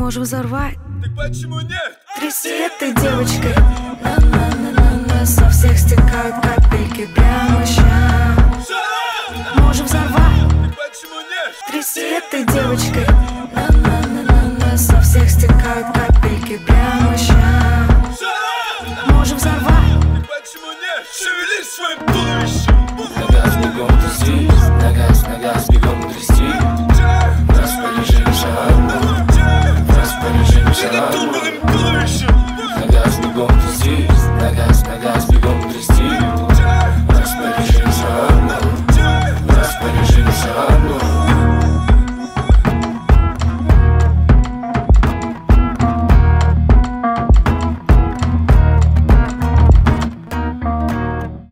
Можем взорвать. Так почему нет? Тряси этой девочкой. На-на-на-на-на. Со всех стекают капельки прямо щас. Можем взорвать. Так почему нет? Тряси этой девочкой. На-на-на-на-на. Со всех стекают капельки прямо